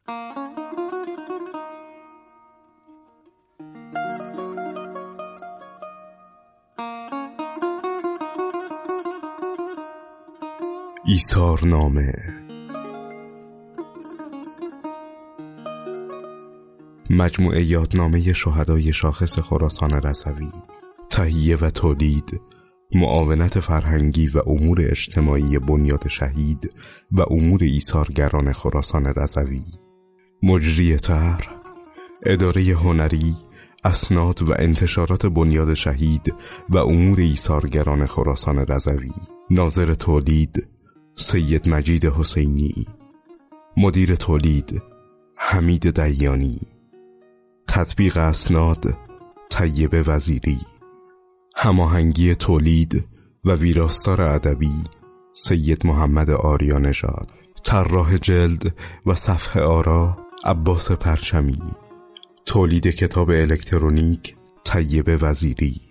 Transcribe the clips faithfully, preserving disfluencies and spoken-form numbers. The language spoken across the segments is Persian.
ایثارنامه. مجموعه یادنامه شهدای شاخص خراسان رضوی، تهیه و تولید، معاونت فرهنگی و امور اجتماعی بنیاد شهید و امور ایثارگران خراسان رضوی. مجری طرح، اداره هنری، اسناد و انتشارات بنیاد شهید و امور ایثارگران خراسان رضوی. ناظر تولید سید مجید حسینی. مدیر تولید حمید دیانی. تطبیق اسناد طیبه وزیری. هماهنگی تولید و ویراستار ادبی سید محمد آریانژاد. طراح جلد و صفحه آرا عباس پرچمی. تولید کتاب الکترونیک طیبه وزیری.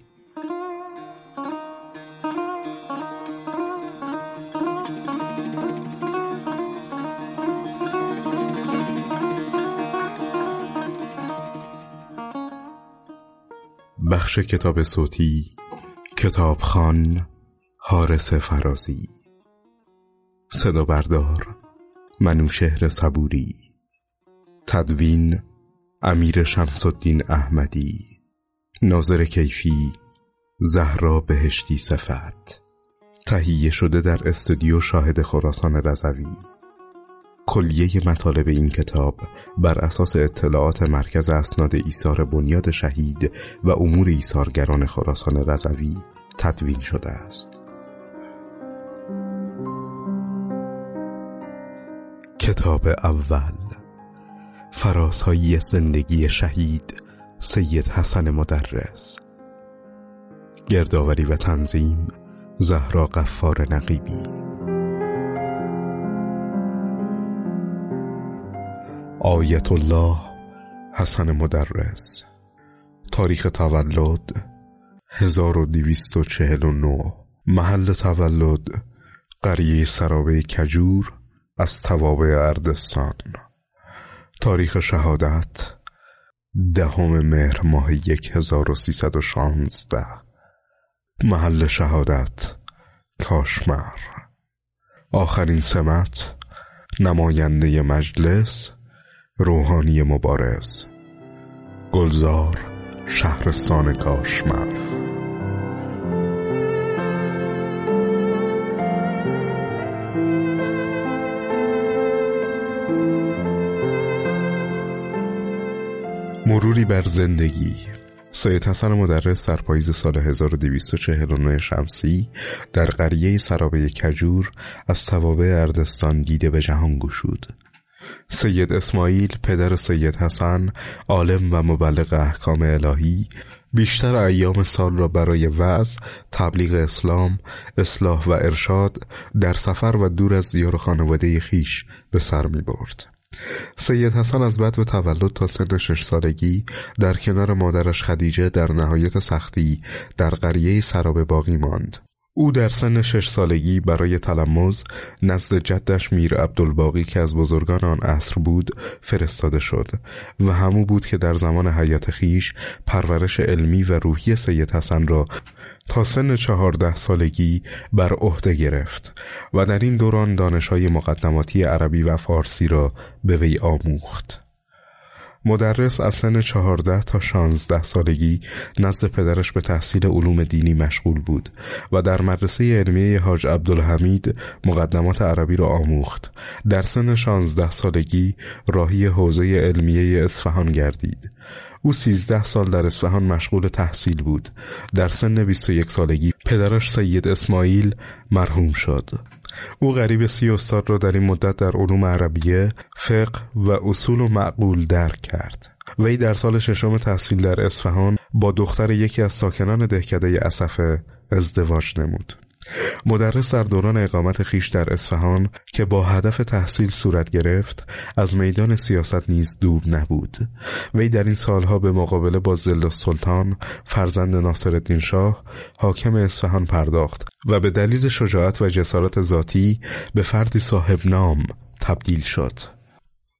بخش کتاب صوتی کتابخوان حارس فرازی. صدا بردار منوشهر صبوری. تدوین امیر شمس الدین احمدی. ناظر کیفی زهرا بهشتی صفت. تهیه شده در استودیو شاهد خراسان رضوی. کلیه مطالب این کتاب بر اساس اطلاعات مرکز اسناد ایثار بنیاد شهید و امور ایثارگران خراسان رضوی تدوین شده است. کتاب اول، فرازهای زندگی شهید سید حسن مدرس. گردآوری و تنظیم زهرا غفار نقیبی. آیت الله حسن مدرس. تاریخ تولد هزار و دویست و چهل و نه. محل تولد قریه سرابه کجور از توابع اردستان. تاریخ شهادت دهم مهر ماه یک هزار و سیصد و شانزده. محل شهادت کاشمر. آخرین سمت نماینده مجلس روحانی مبارز. گلزار شهرستان کاشمر. مروری بر زندگی. سید حسن مدرس در پاییز سال هزار و دویست و چهل و نه شمسی در قریه سرابه کجور از توابع اردستان دیده به جهان گشود. سید اسماعیل پدر سید حسن، عالم و مبلغ احکام الهی، بیشتر ایام سال را برای وعظ، تبلیغ اسلام، اصلاح و ارشاد در سفر و دور از دیار خانواده خیش به سر می برد. سید حسن از بعد و تولد تا سن شش سالگی در کنار مادرش خدیجه در نهایت سختی در قریه سرابه باقی ماند. او در سن شش سالگی برای تلمذ نزد جدش میر عبدالباقی که از بزرگان آن عصر بود فرستاده شد و همو بود که در زمان حیات خیش پرورش علمی و روحی سید حسن را تا سن چهارده سالگی بر عهده گرفت و در این دوران دانش‌های مقدماتی عربی و فارسی را به وی آموخت. مدرس از سن چهارده تا شانزده سالگی نزد پدرش به تحصیل علوم دینی مشغول بود و در مدرسه علمیه حاج عبدالحمید مقدمات عربی را آموخت. در سن شانزده سالگی راهی حوزه علمیه اصفهان گردید. او سیزده سال در اصفهان مشغول تحصیل بود. در سن بیست و یک سالگی پدرش سید اسماعیل مرحوم شد. او قریب سی استاد را در این مدت در علوم عربیه، فقه و اصول و معقول درک کرد. وی در سال ششم تحصیل در اصفهان با دختر یکی از ساکنان دهکده اسفه ازدواج نمود. مدرس در دوران اقامت خیش در اصفهان که با هدف تحصیل صورت گرفت از میدان سیاست نیز دور نبود. وی در این سالها به مقابله با ضدالسلطان فرزند ناصرالدین شاه حاکم اصفهان پرداخت و به دلیل شجاعت و جسارت ذاتی به فردی صاحب نام تبدیل شد.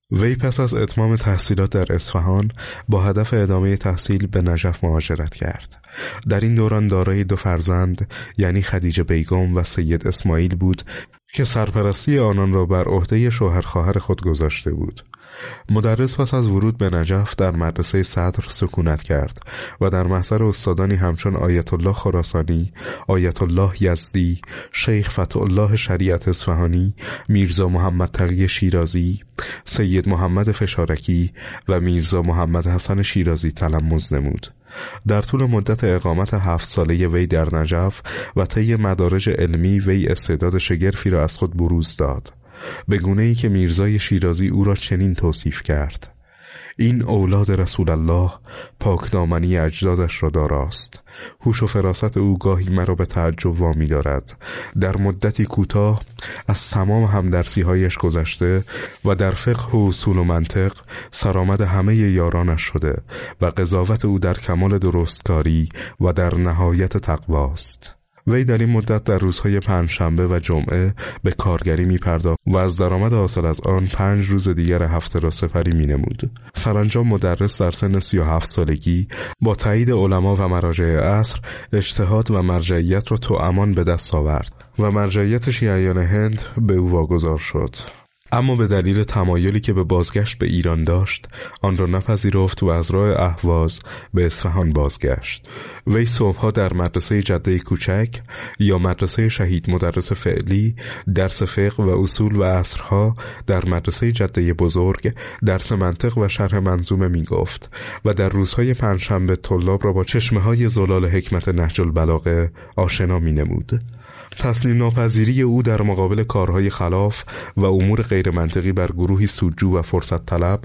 وی پس از اتمام تحصیلات در اصفهان با هدف ادامه تحصیل به نجف مهاجرت کرد. در این دوران دارای دو فرزند یعنی خدیجه بیگم و سید اسماعیل بود که سرپرستی آنان را بر عهده شوهر خواهر خود گذاشته بود. مدرس پس از ورود به نجف در مدرسه صدر سکونت کرد و در محضر استادانی همچون آیت الله خراسانی، آیت الله یزدی، شیخ فتح الله شریعت اصفهانی، میرزا محمد تقی شیرازی، سید محمد فشارکی و میرزا محمد حسن شیرازی تلمذ نمود. در طول مدت اقامت هفت ساله وی در نجف و طی مدارج علمی وی استعداد شگرفی را از خود بروز داد، به گونه‌ای که میرزای شیرازی او را چنین توصیف کرد: این اولاد رسول الله پاکدامنی اجدادش را داراست. هوش و فراست او گاهی مرا به تعجب وامی دارد. در مدتی کوتاه از تمام همدرسی‌هایش گذشته و در فقه و اصول و منطق سرآمد همه یارانش شده و قضاوت او در کمال درستکاری و در نهایت تقواست. وی در این مدت در روزهای پنجشنبه و جمعه به کارگری می پرداخت و از درآمد حاصل از آن پنج روز دیگر هفته را سپری می نمود. سرانجام مدرس در سن سی و هفت سالگی با تایید علما و مراجع عصر اجتهاد و مرجعیت را توامان به دست آورد و مرجعیت شیعیان هند به او واگذار شد. اما به دلیل تمایلی که به بازگشت به ایران داشت آن را نپذیرفت و از راه اهواز به اصفهان بازگشت. وی صبحها در مدرسه جده کوچک یا مدرسه شهید مدرس فعلی درس فقه و اصول و عصرها در مدرسه جده بزرگ درس منطق و شرح منظومه می گفت و در روزهای پنجشنبه طلاب را با چشمه های زلال حکمت نهج البلاغه آشنا می نمود. تسلیم ناپذیری او در مقابل کارهای خلاف و امور غیر منطقی بر گروهی سودجو و فرصت طلب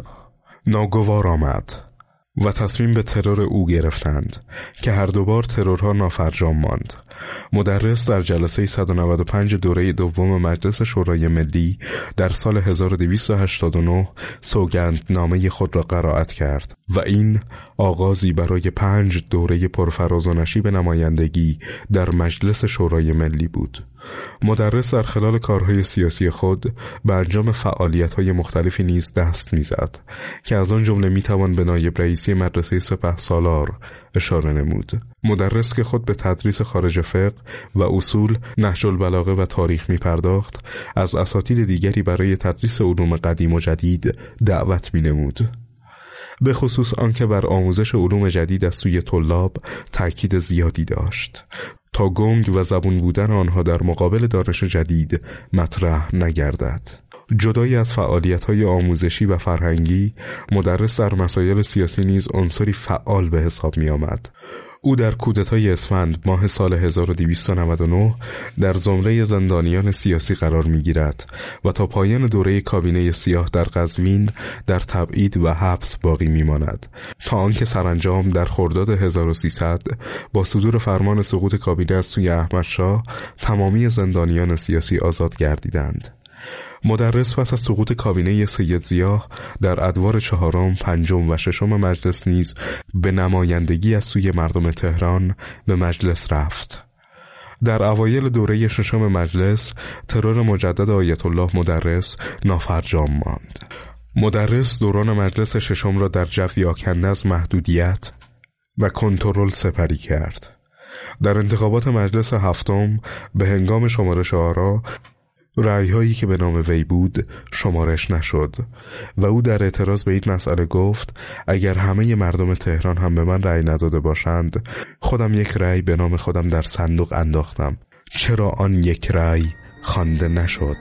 ناگوار آمد و تصمیم به ترور او گرفتند که هر دوبار ترورها نافرجام ماند. مدرس در جلسه صد و نود و پنج دوره دوم مجلس شورای ملی در سال هزار و دویست و هشتاد و نه سوگندنامه خود را قرائت کرد و این آغازی برای پنج دوره پرفراز و نشیب نمایندگی در مجلس شورای ملی بود. مدرس در خلال کارهای سیاسی خود به انجام فعالیت‌های مختلفی نیز دست می‌زد که از آن جمله می‌توان به نایب رئیسی مدرسه سپهسالار اشاره نمود. مدرس که خود به تدریس خارج فقه و اصول، نهج البلاغه و تاریخ می‌پرداخت، از اساتید دیگری برای تدریس علوم قدیم و جدید دعوت می‌نمود، به خصوص آنکه بر آموزش علوم جدید از سوی طلاب تأکید زیادی داشت تا گنگ و زبون بودن آنها در مقابل دانش جدید مطرح نگردد. جدای از فعالیت‌های آموزشی و فرهنگی، مدرس در مسائل سیاسی نیز عنصری فعال به حساب می‌آمد. او در کودتای اسفند ماه سال هزار و دویست و نود و نه در زمره زندانیان سیاسی قرار می‌گیرد و تا پایان دوره کابینه سیاه در قزوین در تبعید و حبس باقی می‌ماند تا آنکه سرانجام در خرداد هزار و سیصد با صدور فرمان سقوط کابینه از سوی احمدشاه تمامی زندانیان سیاسی آزاد گردیدند. مدرس پس از سقوط کابینه سید ضیاء در ادوار چهارم، پنجم و ششم مجلس نیز به نمایندگی از سوی مردم تهران به مجلس رفت. در اوایل دوره ششم مجلس ترور مجدد آیت الله مدرس نافرجام ماند. مدرس دوران مجلس ششم را در جوی آکنده از محدودیت و کنترل سپری کرد. در انتخابات مجلس هفتم به هنگام شمارش آرا رأی‌هایی که به نام وی بود شمارش نشد و او در اعتراض به این مسئله گفت اگر همه مردم تهران هم به من رأی نداده باشند، خودم یک رأی به نام خودم در صندوق انداختم، چرا آن یک رأی خوانده نشد؟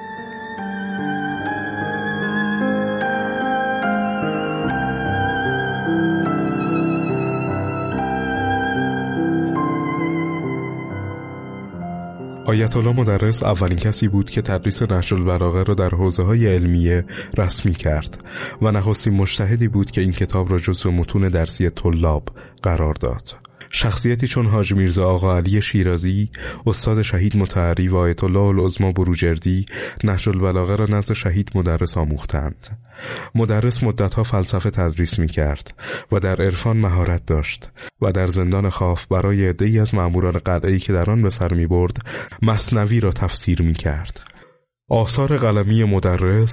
آیت الله مدرس اولین کسی بود که تدریس نهج البلاغه را در حوزه‌های علمیه رسمی کرد و نخستین مجتهدی بود که این کتاب را جزو متون درسی طلاب قرار داد. شخصیتی چون حاج میرزا آقا علی شیرازی، استاد شهید مطهری و آیت الله العظمی بروجردی نهج البلاغه را نزد شهید مدرس آموختند. مدرس مدتها فلسفه تدریس می کرد و در عرفان مهارت داشت و در زندان خاف برای عده‌ای از مأموران قلعه‌ای که در آن به سر می برد مثنوی را تفسیر می کرد. آثار قلمی مدرس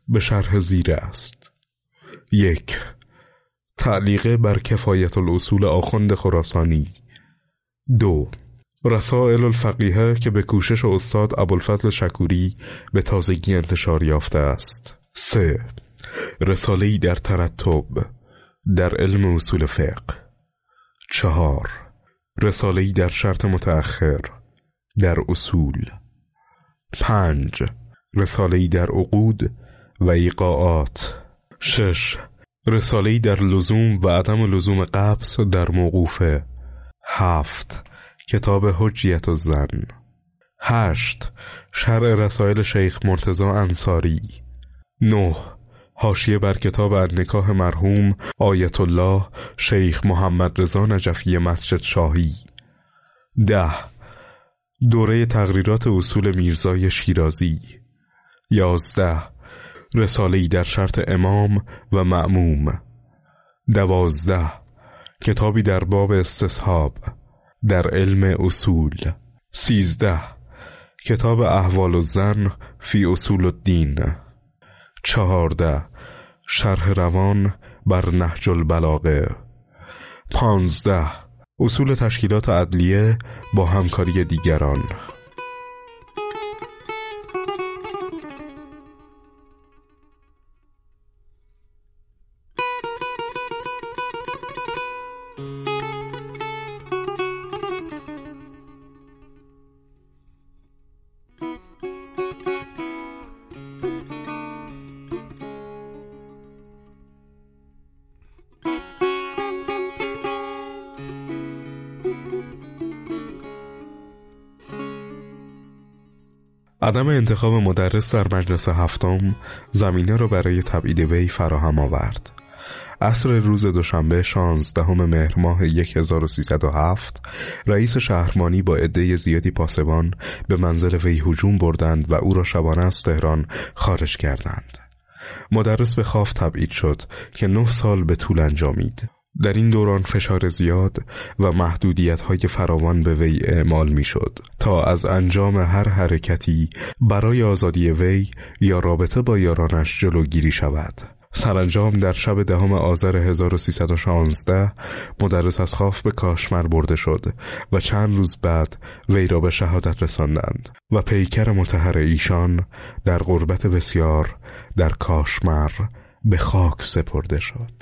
به شرح زیر است. یک، تعلیقه بر کفایت الاصول آخوند خراسانی. دو، رسائل الفقیهه که به کوشش استاد ابوالفضل شکوری به تازگی انتشار یافته است. سه، رساله‌ای در ترتب در علم اصول فقه. چهار، رساله‌ای در شرط متأخر در اصول. پنج، رساله‌ای در عقود و ایقاعات. شش، رساله‌ای در لزوم و عدم لزوم قبض در موقوفه. هفت، کتاب حجیت الظن. هشت، شرح رسائل شیخ مرتضی انصاری. نه، حاشیه بر کتاب النکاح مرحوم آیت الله شیخ محمد رضا نجفی مسجد شاهی. ده، دوره تقریرات اصول میرزای شیرازی. یازده، رساله‌ای در شرط امام و مأموم. دوازده، کتابی در باب استصحاب در علم اصول. سیزده، کتاب احوال الظن فی اصول الدین. چهارده، شرح روان بر نهج البلاغه. پانزده، اصول تشکیلات عدلیه با همکاری دیگران. عدم انتخاب مدرس در مجلس هفتم زمینه را برای تبعید وی فراهم آورد. عصر روز دوشنبه شانزدهم مهر ماه هزار و سیصد و هفت رئیس شهرمانی با عده زیادی پاسبان به منزل وی هجوم بردند و او را شبانه از تهران خارج کردند. مدرس به خواب تبعید شد که نه سال به طول انجامید. در این دوران فشار زیاد و محدودیت‌های فراوان به وی اعمال می‌شد تا از انجام هر حرکتی برای آزادی وی یا رابطه با یارانش جلوگیری شود. سرانجام در شب دهم آذر هزار و سیصد و شانزده مدرس از خواب به کاشمر برده شد و چند روز بعد وی را به شهادت رساندند و پیکر مطهر ایشان در غربت بسیار در کاشمر به خاک سپرده شد.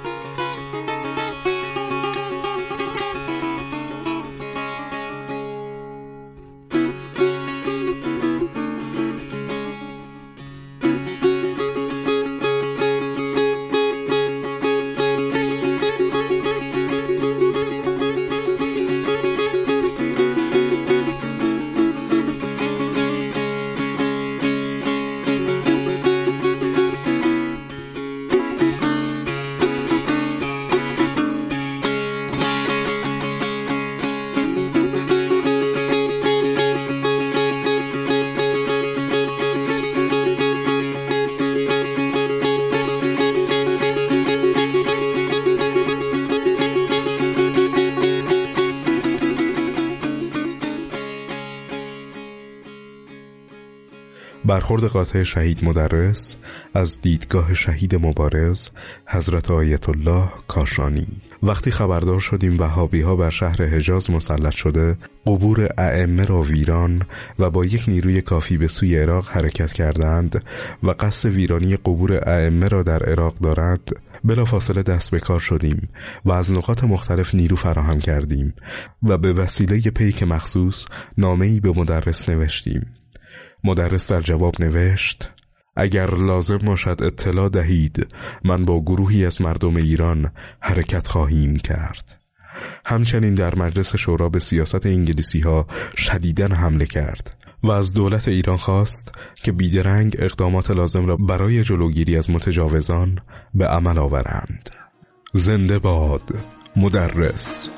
برخورد قاطع شهید مدرس از دیدگاه شهید مبارز حضرت آیت الله کاشانی. وقتی خبردار شدیم وهابی ها بر شهر حجاز مسلط شده، قبور ائمه را ویران و با یک نیروی کافی به سوی عراق حرکت کردند و قصد ویرانی قبور ائمه را در عراق دارند، بلافاصله دست به کار شدیم و از نقاط مختلف نیرو فراهم کردیم و به وسیله پیک مخصوص نامه‌ای به مدرس نوشتیم. مدرس در جواب نوشت: اگر لازم باشد اطلاع دهید، من با گروهی از مردم ایران حرکت خواهیم کرد. همچنین در مجلس شورا به سیاست انگلیسی ها شدیداً حمله کرد و از دولت ایران خواست که بیدرنگ اقدامات لازم را برای جلوگیری از متجاوزان به عمل آورند. زنده باد مدرس.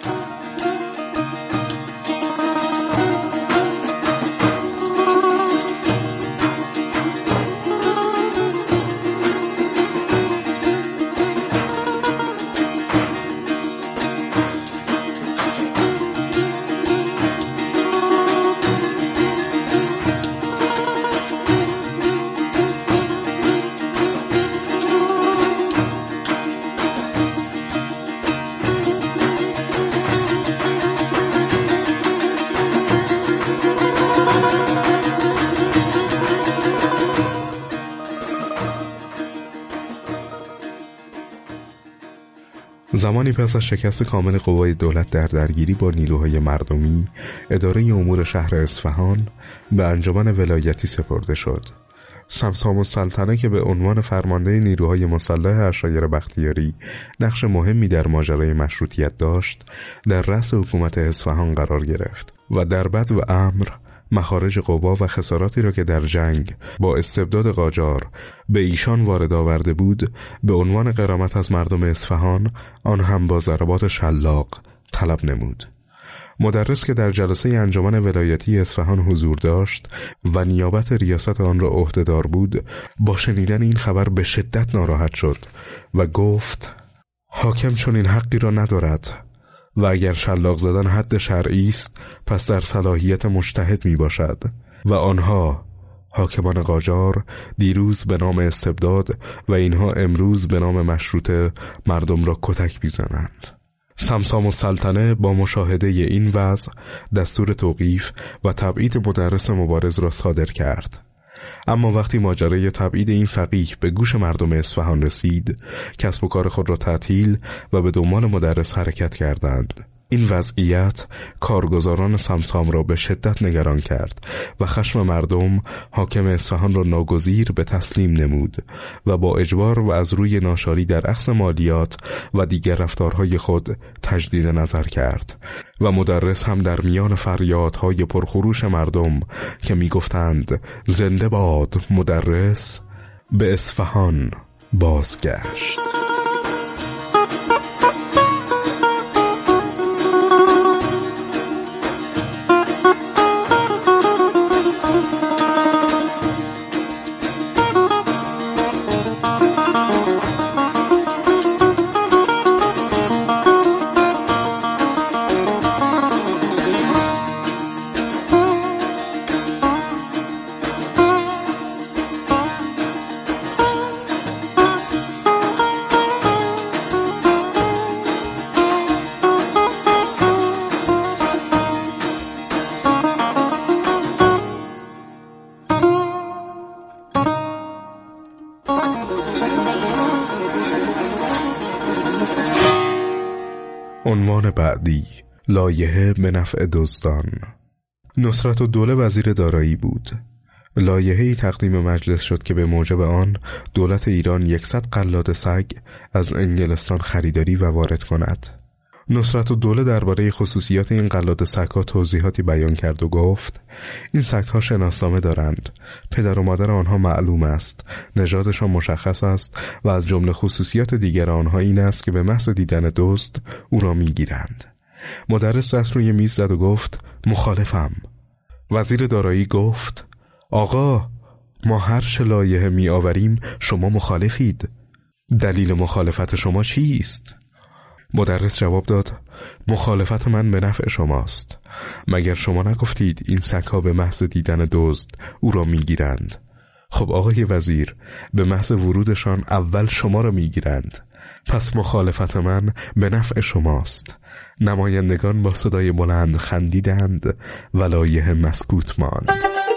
زمانی پس از شکست کامل قوای دولت در درگیری با نیروهای مردمی، اداره امور شهر اصفهان به انجمن ولایتی سپرده شد. سمسام السلطنه که به عنوان فرمانده نیروهای مسلح عشایر بختیاری نقش مهمی در ماجرای مشروطیت داشت، در رأس حکومت اصفهان قرار گرفت و در بد و امر مخارج قوا و خساراتی را که در جنگ با استبداد قاجار به ایشان وارد آورده بود به عنوان غرامت از مردم اصفهان، آن هم با ضربات شلاق طلب نمود. مدرس که در جلسه انجمن ولایتی اصفهان حضور داشت و نیابت ریاست آن را عهده‌دار بود، با شنیدن این خبر به شدت ناراحت شد و گفت: حاکم چون این حقی را ندارد و اگر شلاق زدن حد شرعی است، پس در صلاحیت مجتهد می باشد و آنها حاکمان قاجار دیروز به نام استبداد و اینها امروز به نام مشروطه مردم را کتک می‌زنند. سمسام السلطنه با مشاهده این وضع دستور توقیف و تبعید مدرس مبارز را صادر کرد. اما وقتی ماجرای تبعید این فقیه به گوش مردم اصفهان رسید، کسب و کار خود را تعطیل و به دنبال مدرس حرکت کردند. این وضعیت کارگزاران سمسام را به شدت نگران کرد و خشم مردم حاکم اصفهان را ناگزیر به تسلیم نمود و با اجبار و از روی ناشاری در اخذ مالیات و دیگر رفتارهای خود تجدید نظر کرد و مدرس هم در میان فریادهای پرخروش مردم که میگفتند زنده باد مدرس، به اصفهان بازگشت. عنوان بعدی: لایحه به نفع دزدان. نصرتالدوله وزیر دارایی بود. لایحه‌ای تقدیم مجلس شد که به موجب آن دولت ایران یکصد قلاده سگ از انگلستان خریداری و وارد کند. نصرتالدوله درباره خصوصیات این قلاده سگ‌ها توضیحاتی بیان کرد و گفت: این سگ‌ها شناسنامه دارند، پدر و مادر آنها معلوم است، نژادشان مشخص است و از جمله خصوصیات دیگر آنها این است که به محض دیدن دزد او را می‌گیرند. مدرس دست روی میز زد و گفت: مخالفم. وزیر دارایی گفت: آقا، ما هر چه لایحه می آوریم شما مخالفید. دلیل مخالفت شما چیست؟ مدرس جواب داد: مخالفت من به نفع شماست. مگر شما نگفتید این سگ‌ها به محض دیدن دزد او را میگیرند؟ خب آقای وزیر، به محض ورودشان اول شما را میگیرند، پس مخالفت من به نفع شماست. نمایندگان با صدای بلند خندیدند و لایحه مسکوت ماند.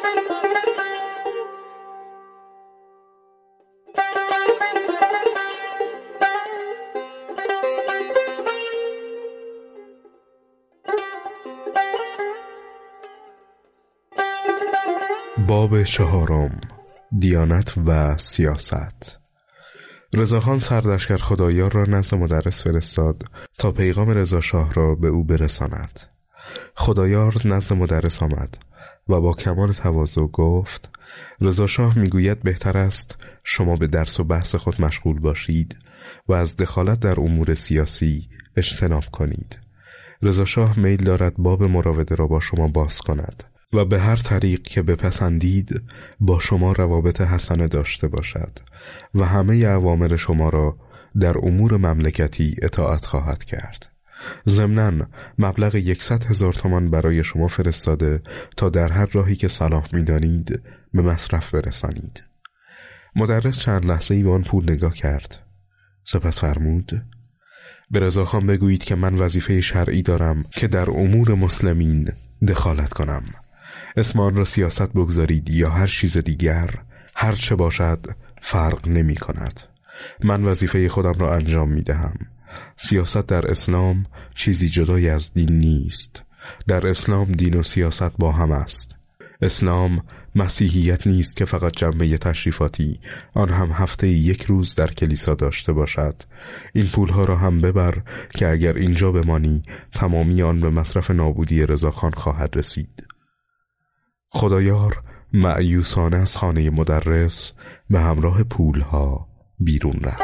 باب چهارم: دیانت و سیاست. رضاخان سردشکر خدایار را نزد مدرس فرستاد تا پیغام رضا شاه را به او برساند. خدایار نزد مدرس آمد و با کمال تواضع گفت: رضا شاه میگوید بهتر است شما به درس و بحث خود مشغول باشید و از دخالت در امور سیاسی اجتناب کنید. رضا شاه میل دارد باب مراوده را با شما باز کند و به هر طریق که بپسندید با شما روابط حسنه داشته باشد و همه اوامر شما را در امور مملکتی اطاعت خواهد کرد. ضمناً مبلغ یکصد هزار تومان برای شما فرستاده تا در هر راهی که صلاح می‌دانید به مصرف برسانید. مدرس چند لحظه‌ای به آن پول نگاه کرد، سپس فرمود: به رضاخان بگویید که من وظیفه شرعی دارم که در امور مسلمین دخالت کنم. اسم آن را سیاست بگذارید یا هر چیز دیگر، هر چه باشد فرق نمی کند. من وظیفه خودم را انجام می دهم سیاست در اسلام چیزی جدای از دین نیست. در اسلام دین و سیاست با هم است. اسلام مسیحیت نیست که فقط جنبه تشریفاتی، آن هم هفته یک روز در کلیسا داشته باشد. این پولها را هم ببر که اگر اینجا بمانی تمامی آن به مصرف نابودی رضاخان خواهد رسید. خدایار مأیوسانه از خانه مدرس به همراه پولها بیرون رفت.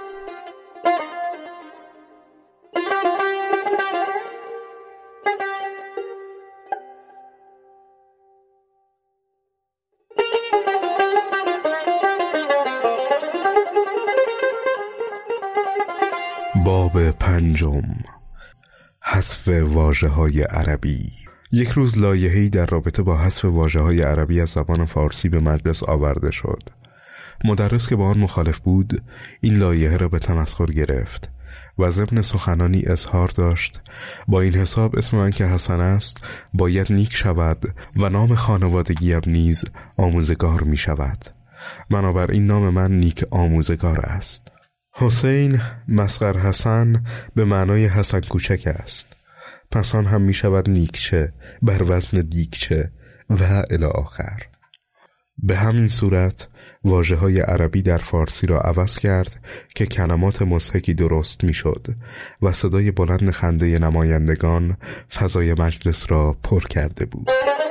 باب پنجم، حذف واژه‌های عربی. یک روز لایحه‌ای در رابطه با حذف واژه‌های عربی از زبان فارسی به مجلس آورده شد. مدرس که با آن مخالف بود این لایحه را به تمسخر گرفت و ضمن سخنانی اظهار داشت با این حساب اسم من که حسن است باید نیک شود و نام خانوادگیم نیز آموزگار می شود. بنابراین نام من نیک آموزگار است. حسین مسخر حسن به معنای حسن کوچک است، پس آن هم می شود نیکچه بر وزن دیگچه و الی آخر. به همین صورت واژه‌های عربی در فارسی را عوض کرد که کلمات مضحکی درست می شد و صدای بلند خنده نمایندگان فضای مجلس را پر کرده بود.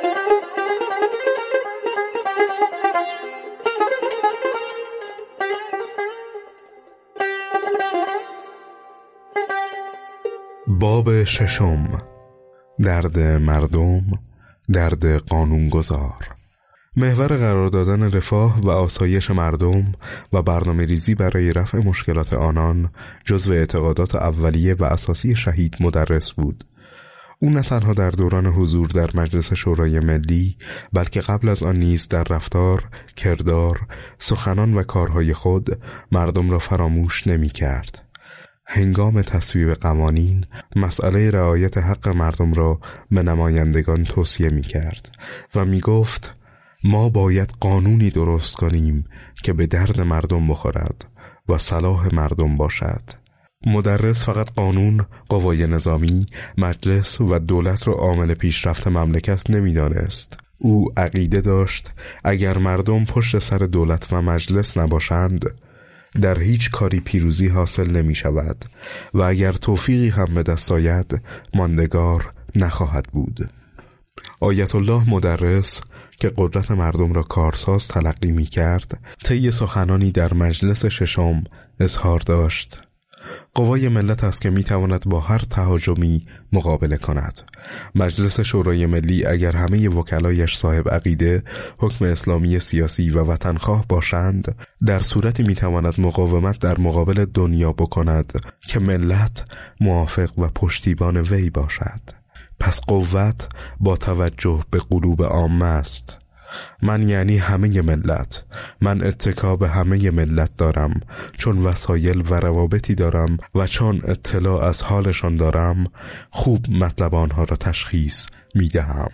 باب ششم، درد مردم، درد قانونگذار. محور قرار دادن رفاه و آسایش مردم و برنامه ریزی برای رفع مشکلات آنان جزو اعتقادات اولیه و اساسی شهید مدرس بود. او نه تنها در دوران حضور در مجلس شورای ملی بلکه قبل از آن نیز در رفتار، کردار، سخنان و کارهای خود مردم را فراموش نمی کرد. هنگام تصویب قوانین مسئله رعایت حق مردم را به نمایندگان توصیه می کرد و می گفت ما باید قانونی درست کنیم که به درد مردم بخورد و صلاح مردم باشد. مدرس فقط قانون، قوای نظامی، مجلس و دولت را عامل پیشرفت مملکت نمی دانست. او عقیده داشت اگر مردم پشت سر دولت و مجلس نباشند در هیچ کاری پیروزی حاصل نمی شود و اگر توفیقی هم به دست آید ماندگار نخواهد بود. آیت الله مدرس که قدرت مردم را کارساز تلقی می کرد طی سخنانی در مجلس ششم اظهار داشت قوای ملت است که می تواند با هر تهاجمی مقابله کند. مجلس شورای ملی اگر همه وکلایش صاحب عقیده، حکم اسلامی سیاسی و وطنخواه باشند در صورتی می تواند مقاومت در مقابل دنیا بکند که ملت موافق و پشتیبان وی باشد. پس قوت با توجه به قلوب عامه است. من یعنی همه ملت، من اتکا به همه ملت دارم، چون وسایل و روابطی دارم و چون اطلاع از حالشان دارم خوب مطلب آنها را تشخیص می دهم.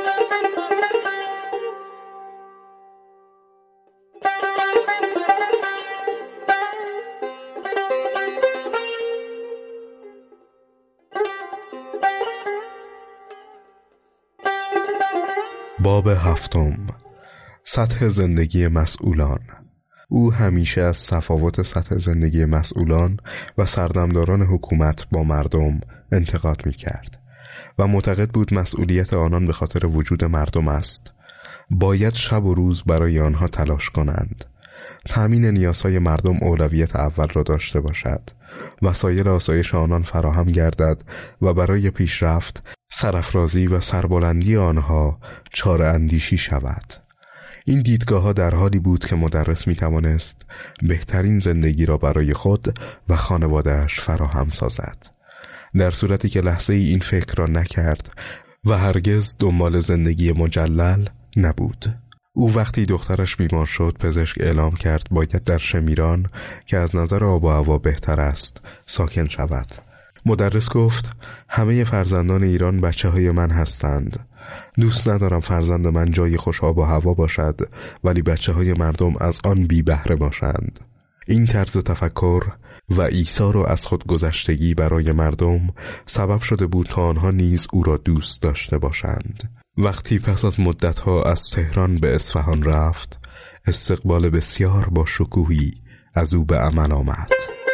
باب هفتم، سطح زندگی مسئولان. او همیشه از تفاوت سطح زندگی مسئولان و سردمداران حکومت با مردم انتقاد می کرد و معتقد بود مسئولیت آنان به خاطر وجود مردم است. باید شب و روز برای آنها تلاش کنند. تأمین نیازهای مردم اولویت اول را داشته باشد. وسایل آسایش آنان فراهم گردد و برای پیشرفت سرافرازی و سربلندی آنها چاره اندیشی شود. این دیدگاه ها در حالی بود که مدرس می توانست بهترین زندگی را برای خود و خانواده‌اش فراهم سازد. در صورتی که لحظه ای این فکر را نکرد و هرگز دنبال زندگی مجلل نبود. او وقتی دخترش بیمار شد پزشک اعلام کرد باید در شمیران که از نظر آب و هوا بهتر است ساکن شود. مدرس گفت همه فرزندان ایران بچه های من هستند. دوست ندارم فرزند من جای خوش آب و هوا باشد ولی بچه های مردم از آن بی بهره باشند. این طرز تفکر و ایثار و از خود گذشتگی برای مردم سبب شده بود تا آنها نیز او را دوست داشته باشند. وقتی پس از مدتها از تهران به اصفهان رفت، استقبال بسیار با شکوهی از او به عمل آمد.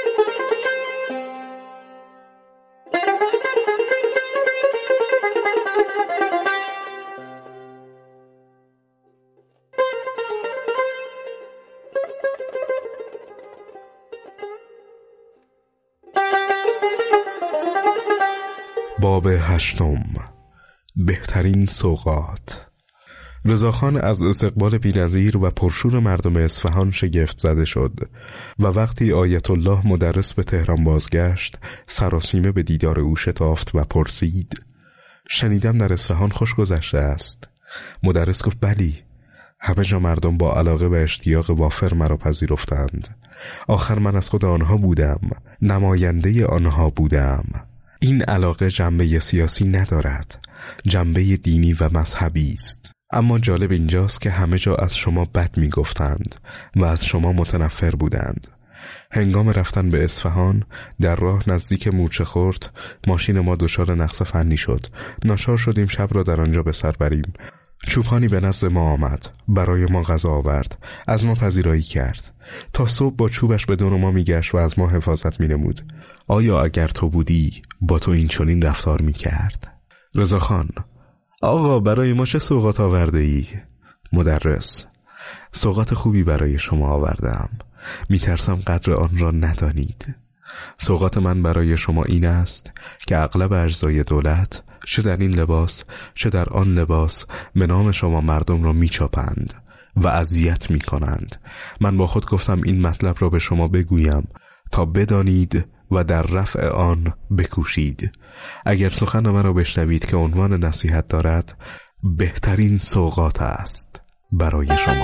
باب هشتم، بهترین سوغات. رضاخان از استقبال بی‌نظیر و پرشور مردم اصفهان شگفت زده شد و وقتی آیت الله مدرس به تهران بازگشت، سراسیمه به دیدار او شتافت و پرسید: شنیدم در اصفهان خوش گذشته است. مدرس گفت: بلی، همه جا مردم با علاقه و اشتیاق وافر مرا پذیرفتند. آخر من از خود آنها بودم، نماینده آنها بودم. این علاقه جنبه سیاسی ندارد، جنبه دینی و مذهبی است. اما جالب اینجاست که همه جا از شما بد می گفتند و از شما متنفر بودند. هنگام رفتن به اصفهان در راه نزدیک مورچه خورد ماشین ما دچار نقص فنی شد. ناچار شدیم شب را در آنجا به سر بریم. چوپانی به نزد ما آمد، برای ما غذا آورد، از ما پذیرایی کرد. تا صبح با چوبش به دور ما میگشت و از ما حفاظت مینمود. آیا اگر تو بودی با تو این چنین رفتار میکرد؟ رضاخان: آقا برای ما چه سوغات آورده ای؟ مدرس: سوغات خوبی برای شما آوردم، میترسم قدر آن را ندانید. سوغات من برای شما این است که اغلب اجزای دولت، چه در این لباس چه در آن لباس، به نام شما مردم را میچاپند و اذیت میکنند. من با خود گفتم این مطلب را به شما بگویم تا بدانید و در رفع آن بکوشید. اگر سخن من را بشنوید که عنوان نصیحت دارد، بهترین سوغات است برای شما.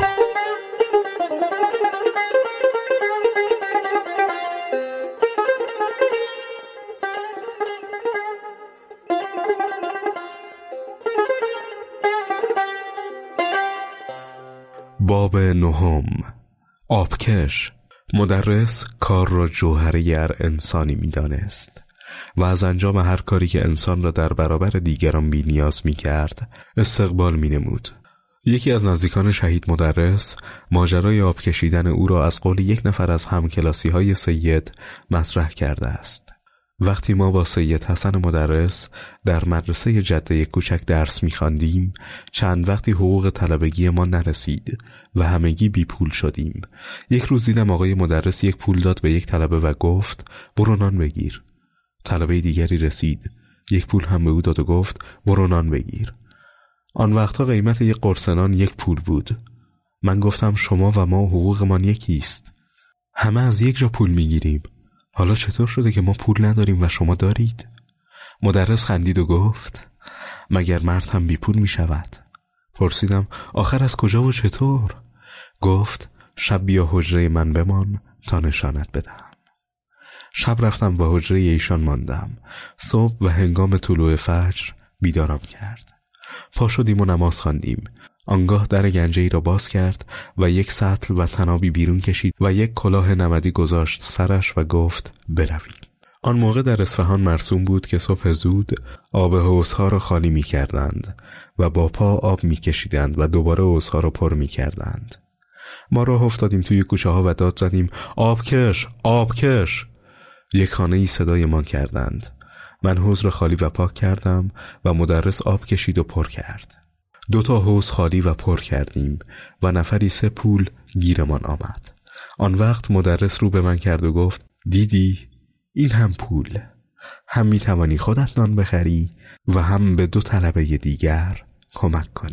باب نهم، آبکش. مدرس کار را جوهره هر انسانی می دانست و از انجام هر کاری که انسان را در برابر دیگران بی نیاز می کرد استقبال می نمود. یکی از نزدیکان شهید مدرس ماجرای آب کشیدن او را از قول یک نفر از همکلاسی های سید مطرح کرده است. وقتی ما با سید حسن مدرس در مدرسه جده کوچک درس می‌خواندیم، چند وقتی حقوق طلبگی ما نرسید و همگی بی پول شدیم. یک روز دیدم آقای مدرس یک پول داد به یک طلبه و گفت: برو نان بگیر. طلبه دیگری رسید، یک پول هم به او داد و گفت: برو نان بگیر. آن وقتا قیمت یک قرص نان یک پول بود. من گفتم: شما و ما حقوقمان یکی است. همه از یک جا پول می‌گیریم. حالا چطور شده که ما پول نداریم و شما دارید؟ مدرس خندید و گفت: مگر مرد هم بی پول می شود؟ پرسیدم: آخر از کجا و چطور؟ گفت: شب بیا حجره من بمان تا نشانت بدهم. شب رفتم و حجره ایشان ماندم. صبح و هنگام طلوع فجر بیدارم کرد. پا شدیم و نماز خواندیم. آنگاه در گنجه ای را باز کرد و یک سطل و تنابی بیرون کشید و یک کلاه نمدی گذاشت سرش و گفت: برویم. آن موقع در اصفهان مرسوم بود که صبح زود آب حوضها را خالی می کردند و با پا آب می کشیدند و دوباره حوضها را پر می کردند. ما راه افتادیم توی کوچه ها و داد زدیم: آبکش، آبکش. یک خانه ای صدای ما کردند. من حوض را خالی و پاک کردم و مدرس آب کشید و پر کرد. دو تا حوض خالی و پر کردیم و نفری سه پول گیرمان آمد. آن وقت مدرس رو به من کرد و گفت: دیدی؟ این هم پول. هم می توانی خودت نان بخری و هم به دو طلبه دیگر کمک کنی.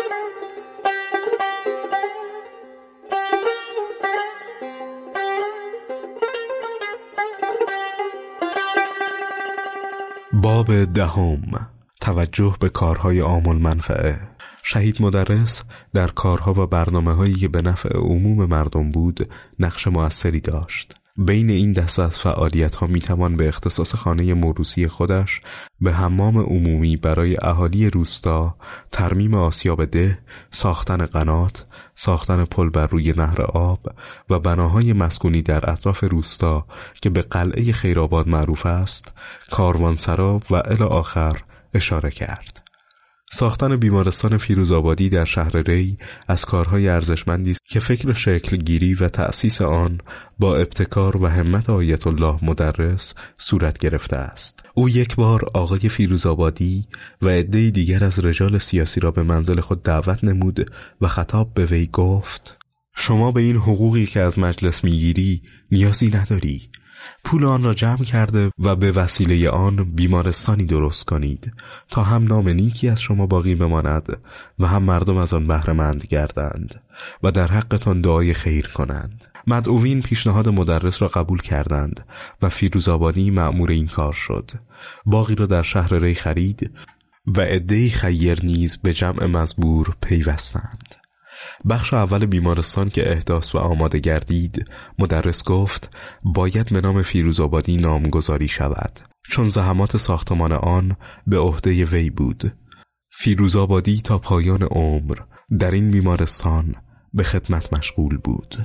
باب دهم، توجه به کارهای عام المنفعه. شهید مدرس در کارها و برنامه‌هایی که به نفع عموم مردم بود نقش موثری داشت. بین این دسته از فعالیت‌ها میتوان به اختصاص خانه موروثی خودش، به حمام عمومی برای اهالی روستا، ترمیم آسیاب ده، ساختن قنات، ساختن پل بر روی نهر آب و بناهای مسکونی در اطراف روستا که به قلعه خیرآباد معروف است، کاروانسرا و الی آخر اشاره کرد. ساختن بیمارستان فیروزآبادی در شهر ری از کارهای ارزشمندی است که فکر شکل گیری و تأسیس آن با ابتکار و همت آیت الله مدرس صورت گرفته است. او یک بار آقای فیروزآبادی و عده‌ای دیگر از رجال سیاسی را به منزل خود دعوت نمود و خطاب به وی گفت: شما به این حقوقی که از مجلس میگیری نیازی نداری. پول آن را جمع کرده و به وسیله آن بیمارستانی درست کنید تا هم نام نیکی از شما باقی بماند و هم مردم از آن بهره مند گردند و در حقتان دعای خیر کنند. مدعوین پیشنهاد مدرس را قبول کردند و فیروزآبادی مأمور این کار شد. باغی را در شهر ری خرید و عده‌ای خیر نیز به جمع مزبور پیوستند. بخش اول بیمارستان که احداث و آماده گردید، مدرس گفت باید به نام فیروزآبادی نامگذاری شود، چون زحمات ساختمان آن به عهده وی بود. فیروزآبادی تا پایان عمر در این بیمارستان به خدمت مشغول بود.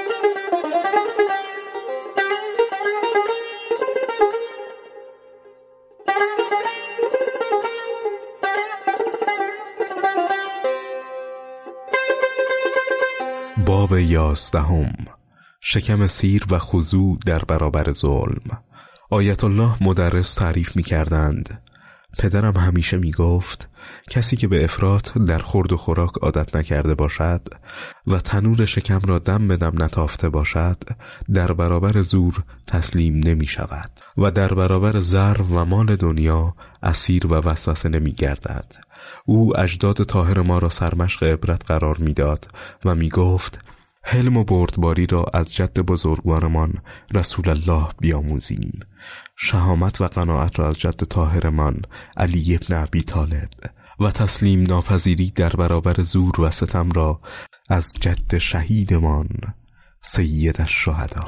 باب یازدهم، شکم سیر و خضوع در برابر ظلم. آیت الله مدرس تعریف می کردند: پدرم همیشه می گفت کسی که به افراط در خورد و خوراک عادت نکرده باشد و تنور شکم را دم به دم نتافته باشد، در برابر زور تسلیم نمی شود و در برابر زر و مال دنیا اسیر و وسوسه نمی گردد. او اجداد طاهر ما را سرمشق عبرت قرار می داد و می گفت حلم و بردباری را از جد بزرگوارمان رسول الله بیاموزیم، شهامت و قناعت را از جد طاهرمان علی ابن ابی طالب و تسلیم ناپذیری در برابر زور و ستم را از جد شهیدمان سید الشهدا.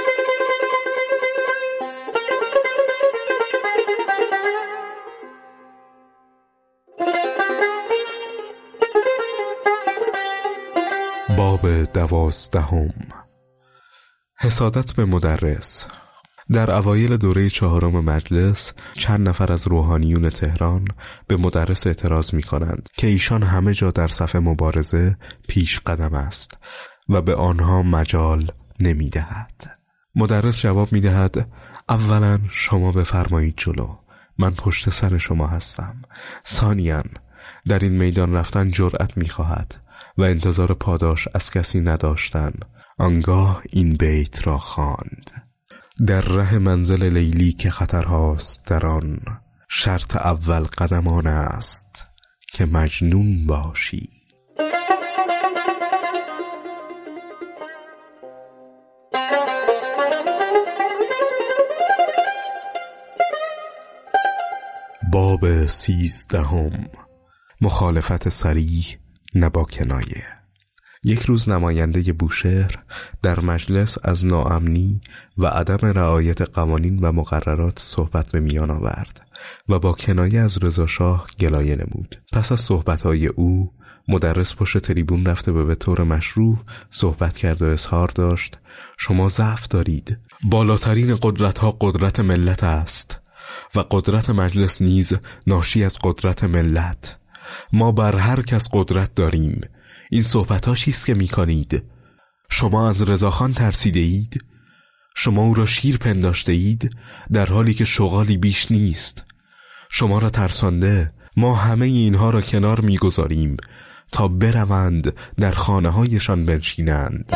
باب دوازدهم، حسادت به مدرس. در اوایل دوره چهارم مجلس چند نفر از روحانیون تهران به مدرس اعتراض می کنند که ایشان همه جا در صف مبارزه پیش قدم است و به آنها مجال نمی دهد. مدرس جواب می دهد اولا شما بفرمایید جلو، من پشت سر شما هستم. ثانیاً در این میدان رفتن جرأت می خواهد و انتظار پاداش از کسی نداشتن. آنگاه این بیت را خواند: در ره منزل لیلی که خطرهاست در آن، شرط اول قدمان است که مجنون باشی. باب سیزدهم، مخالفت صریح نه با کنایه. یک روز نماینده بوشهر در مجلس از ناامنی و عدم رعایت قوانین و مقررات صحبت به میان آورد و با کنایه از رضا شاه گلایه نمود. پس از صحبت‌های او مدرس پشت تریبون رفته و به طور مشروع صحبت کرد و اظهار داشت شما ضعف دارید. بالاترین قدرت‌ها قدرت ملت است و قدرت مجلس نیز ناشی از قدرت ملت. ما بر هر کس قدرت داریم. این صحبت‌ها چیست که می‌کنید؟ شما از رضاخان ترسیده اید؟ شما او را شیر پنداشته اید در حالی که شغالی بیش نیست. شما را ترسانده. ما همه اینها را کنار می‌گذاریم تا بروند در خانه‌هایشان بنشینند.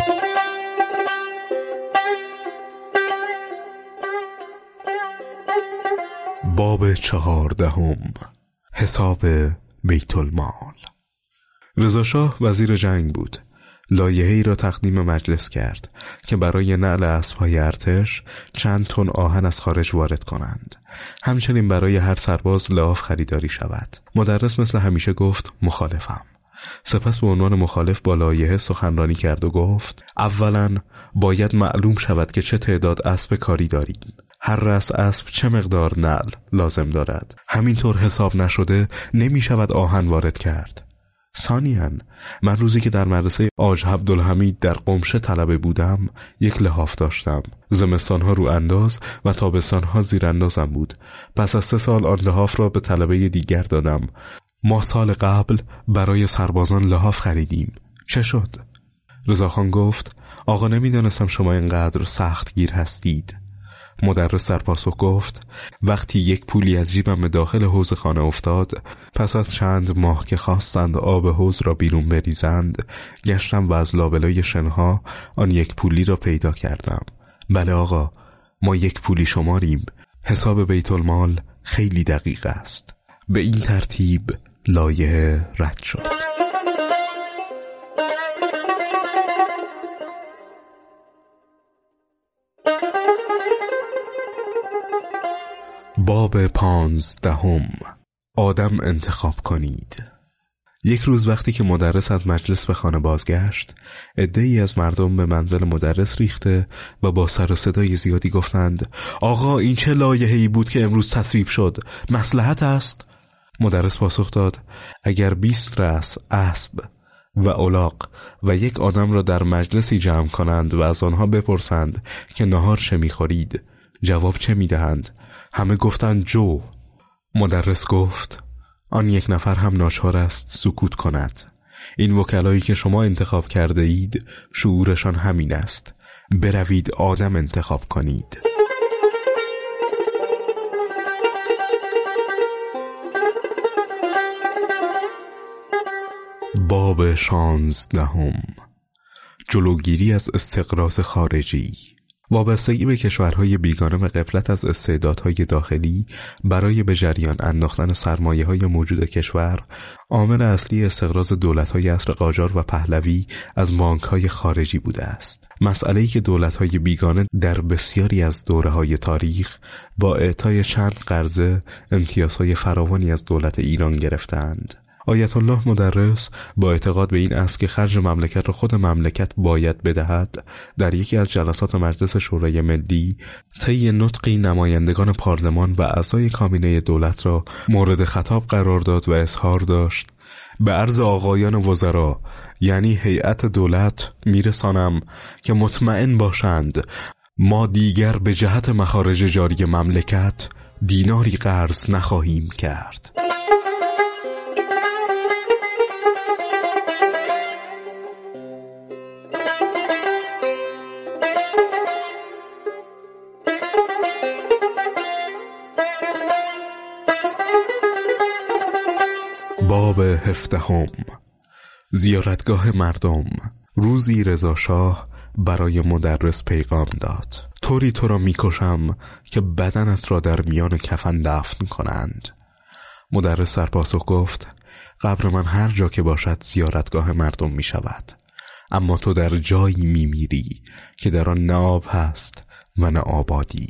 باب چهاردهم، حساب بیت المال. رضا شاه وزیر جنگ بود. لایحه‌ای را تقدیم مجلس کرد که برای نعل اسب‌های ارتش چند تن آهن از خارج وارد کنند. همچنین برای هر سرباز لحاف خریداری شود. مدرس مثل همیشه گفت مخالفم. سپس به عنوان مخالف با لایحه سخنرانی کرد و گفت اولا باید معلوم شود که چه تعداد اسب کاری داریم. هر رأس اسب چه مقدار نعل لازم دارد. همینطور حساب نشده نمی شود آهن وارد کرد. ثانیاً من روزی که در مدرسه آج عبدالحمید در قمشه طلبه بودم یک لحاف داشتم. زمستانها رو انداز و تابستانها زیر اندازم بود. پس از سه سال آن لحاف را به طلبه دیگر دادم. ما سال قبل برای سربازان لحاف خریدیم. چه شد؟ رضاخان گفت آقا نمیدانستم شما اینقدر سخت گیر هستید. مدرس در پاسخ گفت وقتی یک پولی از جیبم به داخل حوض خانه افتاد، پس از چند ماه که خواستند آب حوض را بیرون بریزند، گشتم و از لابلای شنها آن یک پولی را پیدا کردم. بله آقا، ما یک پولی شماریم. حساب بیت المال خیلی دقیق است. به این ترتیب لایحه رد شد. باب پانزدهم. آدم انتخاب کنید. یک روز وقتی که مدرس از مجلس به خانه بازگشت، عده‌ای از مردم به منزل مدرس ریخته و با سر و صدای زیادی گفتند آقا این چه لایحه‌ای بود که امروز تصویب شد؟ مصلحت است؟ مدرس پاسخ داد اگر بیست رأس اسب و الاغ و یک آدم را در مجلسی جمع کنند و از آنها بپرسند که نهار چه می‌خورید، جواب چه می‌دهند؟ همه گفتند جو. مدرس گفت آن یک نفر هم ناچار است سکوت کند. این وکلایی که شما انتخاب کرده اید شعورشان همین است. بروید آدم انتخاب کنید. باب شانزدهم. جلوگیری از استقراض خارجی. وابستگی به کشورهای بیگانه و غفلت از استعدادهای داخلی برای به جریان انداختن سرمایه‌های موجود کشور عامل اصلی استقراض دولت‌های عصر قاجار و پهلوی از بانک‌های خارجی بوده است. مسئله‌ای که دولت‌های بیگانه در بسیاری از دوره‌های تاریخ با اعطای چند قرضه امتیازهای فراوانی از دولت ایران گرفتند. آیت الله مدرس با اعتقاد به این است که خرج مملکت را خود مملکت باید بدهد، در یکی از جلسات مجلس شورای ملی طی نطقی نمایندگان پارلمان و اعضای کابینه دولت را مورد خطاب قرار داد و اظهار داشت به عرض آقایان وزرا یعنی هیئت دولت میرسانم که مطمئن باشند ما دیگر به جهت مخارج جاری مملکت دیناری قرض نخواهیم کرد. باب هفدهم. زیارتگاه مردم. روزی رضا شاه برای مدرس پیغام داد طوری تو را میکشم که بدنت را در میان کفن دفن کنند. مدرس در پاسخ گفت قبر من هر جا که باشد زیارتگاه مردم می شود، اما تو در جایی می میری که در آن نه آب هست و نه آبادی.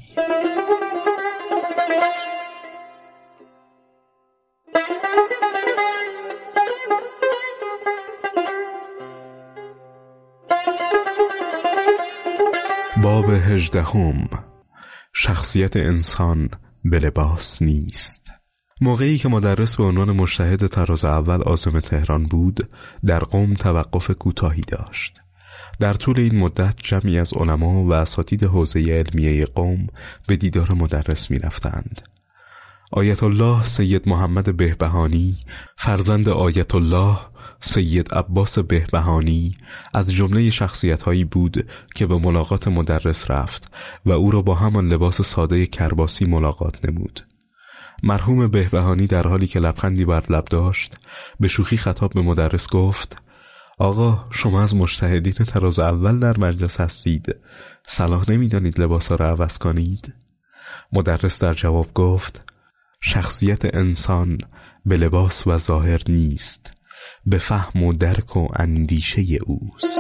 باب هجدهم. شخصیت انسان به لباس نیست. موقعی که مدرس به عنوان مجتهد طراز اول عازم تهران بود، در قم توقف کوتاهی داشت. در طول این مدت جمعی از علما و اساتید حوزه علمیه قم به دیدار مدرس می رفتند. آیت الله سید محمد بهبهانی، فرزند آیت الله سید عباس بهبهانی، از جمله شخصیت‌هایی بود که به ملاقات مدرس رفت و او را با همان لباس ساده کرباسی ملاقات نمود. مرحوم بهبهانی در حالی که لبخندی بر لب داشت به شوخی خطاب به مدرس گفت آقا شما از مجتهدین طراز اول در مجلس هستید، صلاح نمی‌دانید لباسا را عوض کنید؟ مدرس در جواب گفت شخصیت انسان به لباس و ظاهر نیست، به فهم و درک و اندیشه اوست.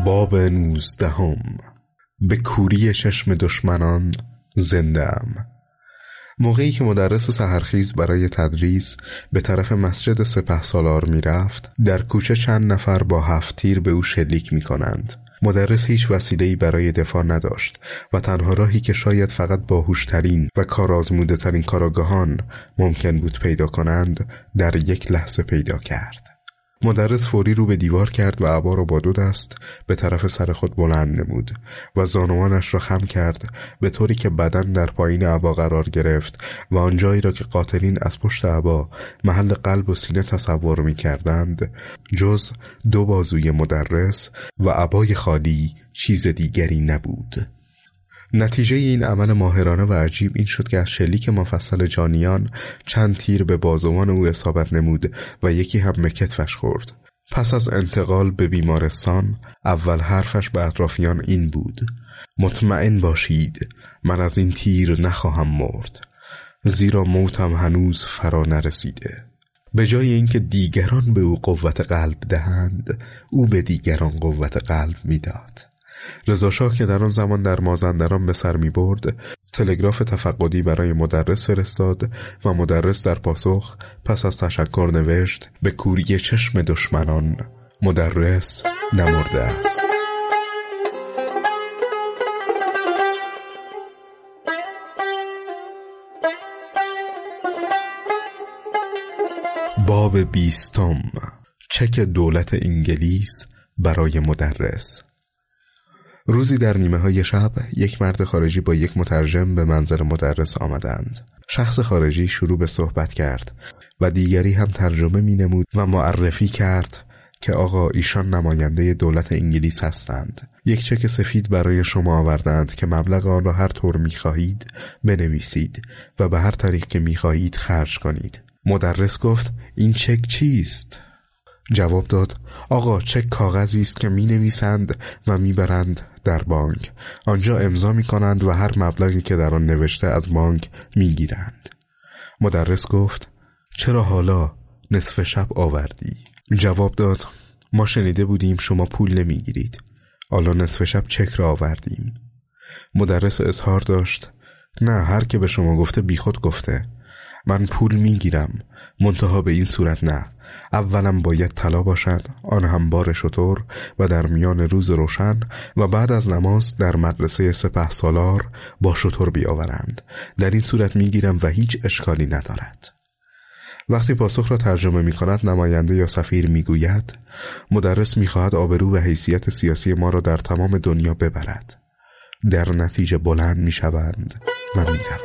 باب نوزدهم. به کوری چشم دشمنان زنده‌ام. موقعی که مدرس سحرخیز برای تدریس به طرف مسجد سپهسالار می رفت، در کوچه چند نفر با هفت تیر به او شلیک می کنند. مدرس هیچ وسیله‌ای برای دفاع نداشت و تنها راهی که شاید فقط باهوشترین و کارآزموده ترین کاراگاهان ممکن بود پیدا کنند در یک لحظه پیدا کرد. مدرس فوری رو به دیوار کرد و عبا را با دو دست به طرف سر خود بلند نمود و زانوانش را خم کرد به طوری که بدن در پایین عبا قرار گرفت و آنجایی را که قاتلین از پشت عبا محل قلب و سینه تصور می کردند جز دو بازوی مدرس و عبای خالی چیز دیگری نبود. نتیجه این عمل ماهرانه و عجیب این شد که از شلیک مفصل جانیان چند تیر به بازوان او اصابت نمود و یکی هم به کتفش خورد. پس از انتقال به بیمارستان اول حرفش به اطرافیان این بود: مطمئن باشید من از این تیر نخواهم مرد، زیرا موتم هنوز فرا نرسیده. به جای اینکه دیگران به او قوت قلب دهند، او به دیگران قوت قلب میداد. رضا شاه که در آن زمان در مازندران به سر می برد تلگراف تفقدی برای مدرس فرستاد و مدرس در پاسخ پس از تشکر نوشت: به کوری چشم دشمنان مدرس نمرده است. باب بیستم. چک دولت انگلیس برای مدرس. روزی در نیمه های شب یک مرد خارجی با یک مترجم به منزل مدرس آمدند. شخص خارجی شروع به صحبت کرد و دیگری هم ترجمه می نمود و معرفی کرد که آقا ایشان نماینده دولت انگلیس هستند. یک چک سفید برای شما آوردند که مبلغ آن را هر طور می خواهید بنویسید و به هر طریق که می خواهید خرج کنید. مدرس گفت: این چک چیست؟ جواب داد: آقا چک کاغذی است که می نویسند و می برند در بانک. آنجا امضا می کنند و هر مبلغی که در آن نوشته از بانک می گیرند. مدرس گفت: چرا حالا نصف شب آوردی؟ جواب داد: ما شنیده بودیم شما پول نمی گیرید. حالا نصف شب چک را آوردیم. مدرس اظهار داشت: نه، هر که به شما گفته بی خود گفته. من پول می گیرم، منتها به این صورت نه. اولا باید طلا باشد، آن هم بار شتر و در میان روز روشن، و بعد از نماز در مدرسه سپهسالار با شتر بیاورند. در این صورت می گیرم و هیچ اشکالی ندارد. وقتی پاسخ را ترجمه می کند نماینده یا سفیر می گوید: مدرس می خواهد آبرو و حیثیت سیاسی ما را در تمام دنیا ببرد. در نتیجه بلند می شوند و می روند.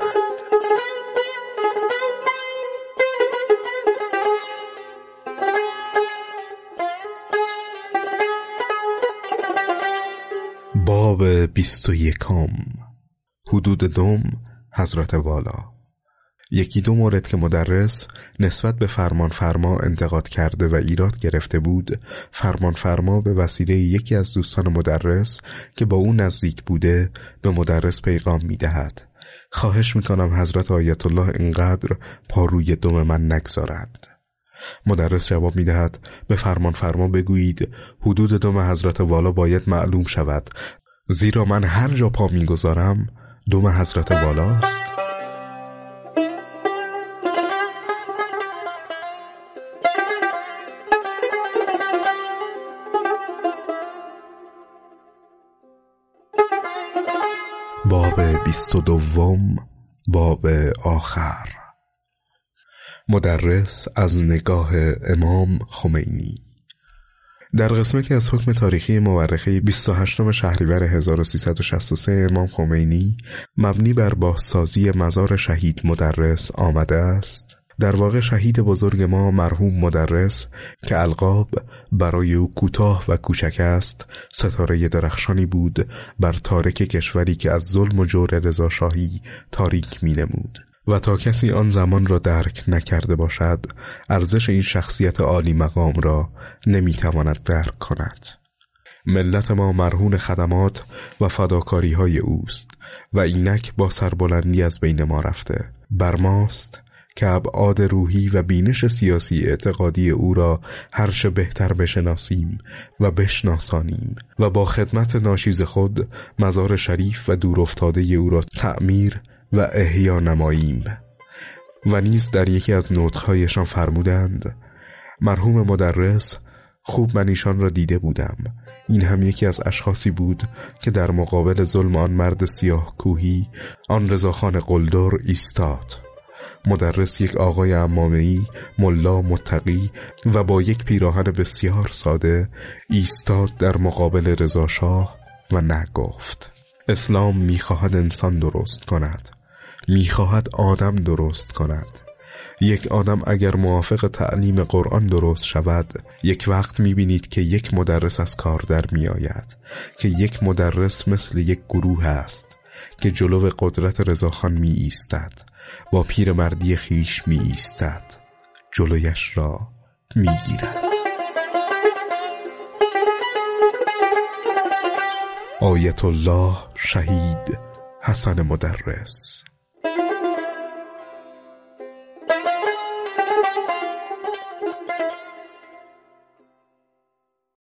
باب بیست و یکم. حدود دم حضرت والا. یکی دو مورد که مدرس نسبت به فرمان فرما انتقاد کرده و ایراد گرفته بود، فرمان فرما به وسیله یکی از دوستان مدرس که با او نزدیک بوده به مدرس پیغام می دهد: خواهش می کنم حضرت آیت الله اینقدر پا روی دم من نگذارند. مدرس جواب می دهد: به فرمان فرما بگویید حدود دم حضرت والا باید معلوم شود، زیرا من هر جا پا می گذارم دم حضرت والاست. باب بیست و دوم. باب آخر. مدرس از نگاه امام خمینی. در قسمتی از حکم تاریخی مورخه بیست و هشتم شهریور هزار و سیصد و شصت و سه امام خمینی مبنی بر بازسازی مزار شهید مدرس آمده است: در واقع شهید بزرگ ما مرحوم مدرس که القاب برای او کوتاه و کوچک است، ستاره درخشانی بود بر تارک کشوری که از ظلم و جور رضاشاهی تاریک می نمود و تا کسی آن زمان را درک نکرده باشد ارزش این شخصیت عالی مقام را نمیتواند درک کند. ملت ما مرهون خدمات و فداکاری های اوست و اینک با سربلندی از بین ما رفته. بر ماست که ابعاد روحی و بینش سیاسی اعتقادی او را هرچه بهتر بشناسیم و بشناسانیم و با خدمت ناچیز خود مزار شریف و دورافتاده او را تعمیر و احیا نماییم. و نیز در یکی از نطق‌هایشان فرمودند: مرحوم مدرس، خوب من ایشان را دیده بودم. این هم یکی از اشخاصی بود که در مقابل ظلم آن مرد سیاه کوهی، آن رضاخان قلدر، ایستاد. مدرس یک آقای عمامه‌ای، ملا متقی و با یک پیراهن بسیار ساده ایستاد در مقابل رضا شاه و نگفت: اسلام می‌خواهد انسان درست کند، می‌خواهد آدم درست کند. یک آدم اگر موافق تعلیم قرآن درست شود، یک وقت می‌بینید که یک مدرس از کار در می‌آید، که یک مدرس مثل یک گروه است که جلو قدرت رضاخان می ایستد، با پیرمردی خیش می ایستد، جلویش را می گیرد. آیت الله شهید حسن مدرس.